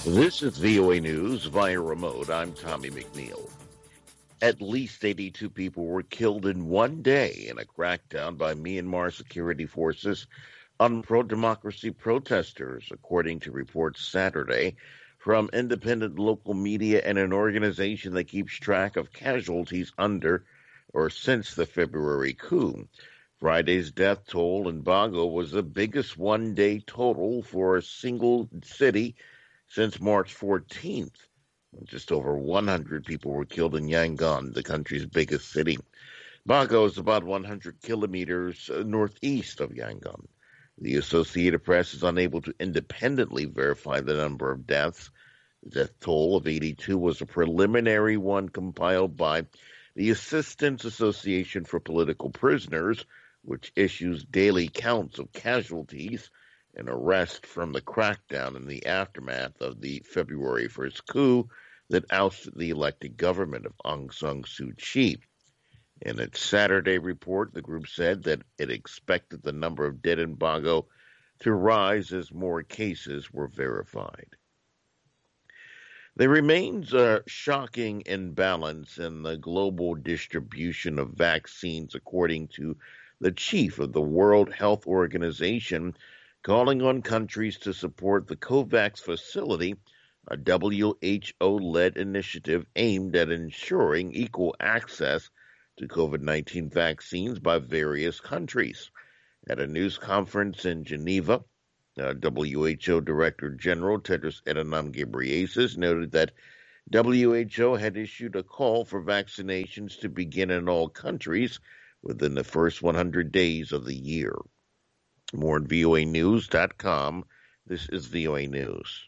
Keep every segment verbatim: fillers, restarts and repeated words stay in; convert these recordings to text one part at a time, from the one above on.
This is V O A News via remote. I'm Tommy McNeil. At least eighty-two people were killed in one day in a crackdown by Myanmar security forces on pro-democracy protesters, according to reports Saturday from independent local media and an organization that keeps track of casualties under or since the February coup. Friday's death toll in Bago was the biggest one-day total for a single city since March fourteenth. Just over one hundred people were killed in Yangon, the country's biggest city. Bago is about one hundred kilometers northeast of Yangon. The Associated Press is unable to independently verify the number of deaths. The death toll of eighty-two was a preliminary one compiled by the Assistance Association for Political Prisoners, which issues daily counts of casualties and arrest from the crackdown in the aftermath of the February first coup that ousted the elected government of Aung San Suu Kyi. In its Saturday report, the group said that it expected the number of dead in Bago to rise as more cases were verified. There remains a shocking imbalance in the global distribution of vaccines, according to the chief of the World Health Organization, calling on countries to support the COVAX facility, a W H O-led initiative aimed at ensuring equal access to COVID nineteen vaccines by various countries. At a news conference in Geneva, uh, W H O Director General Tedros Adhanom Ghebreyesus noted that W H O had issued a call for vaccinations to begin in all countries within the first one hundred days of the year. More at V O A news dot com. This is V O A News.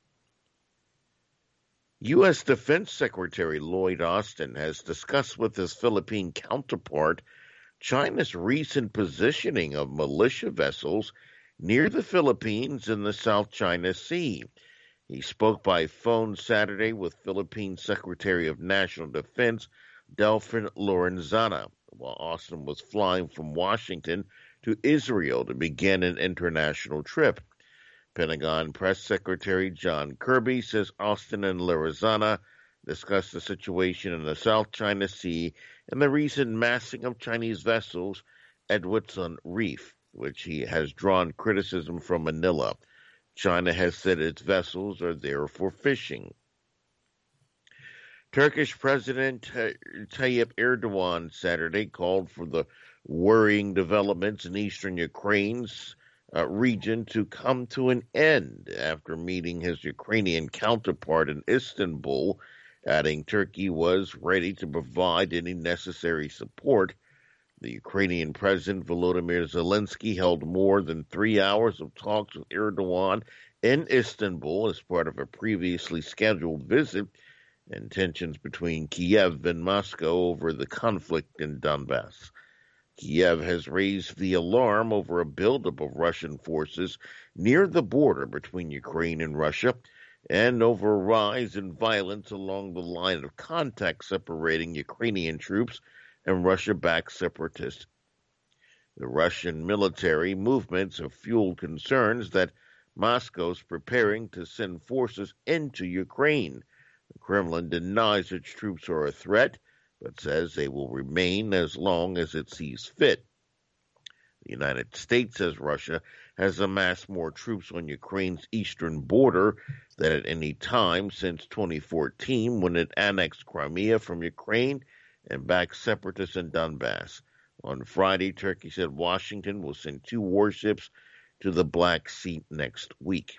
U S Defense Secretary Lloyd Austin has discussed with his Philippine counterpart China's recent positioning of militia vessels near the Philippines in the South China Sea. He spoke by phone Saturday with Philippine Secretary of National Defense Delfin Lorenzana while Austin was flying from Washington to Israel to begin an international trip. Pentagon Press Secretary John Kirby says Austin and Lorenzana discussed the situation in the South China Sea and the recent massing of Chinese vessels at Wutsun Reef, which he has drawn criticism from Manila. China has said its vessels are there for fishing. Turkish President Tayyip Erdogan Saturday called for the worrying developments in eastern Ukraine's uh, region to come to an end after meeting his Ukrainian counterpart in Istanbul, adding Turkey was ready to provide any necessary support. The Ukrainian President Volodymyr Zelensky held more than three hours of talks with Erdogan in Istanbul as part of a previously scheduled visit, and tensions between Kiev and Moscow over the conflict in Donbass. Kiev has raised the alarm over a buildup of Russian forces near the border between Ukraine and Russia and over a rise in violence along the line of contact separating Ukrainian troops and Russia-backed separatists. The Russian military movements have fueled concerns that Moscow is preparing to send forces into Ukraine. The Kremlin denies its troops are a threat, but says they will remain as long as it sees fit. The United States says Russia has amassed more troops on Ukraine's eastern border than at any time since twenty fourteen, when it annexed Crimea from Ukraine and backed separatists in Donbass. On Friday, Turkey said Washington will send two warships to the Black Sea next week.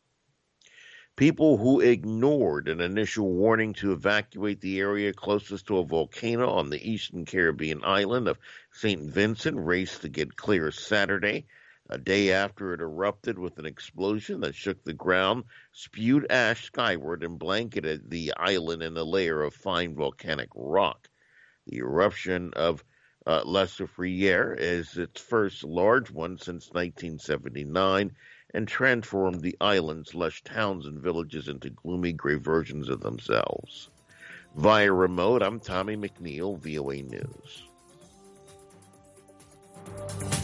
People who ignored an initial warning to evacuate the area closest to a volcano on the eastern Caribbean island of Saint Vincent raced to get clear Saturday, a day after it erupted with an explosion that shook the ground, spewed ash skyward, and blanketed the island in a layer of fine volcanic rock. The eruption of uh, La Soufrière is its first large one since nineteen seventy-nine, and transformed the island's lush towns and villages into gloomy gray versions of themselves. Via remote, I'm Tommy McNeil, V O A News.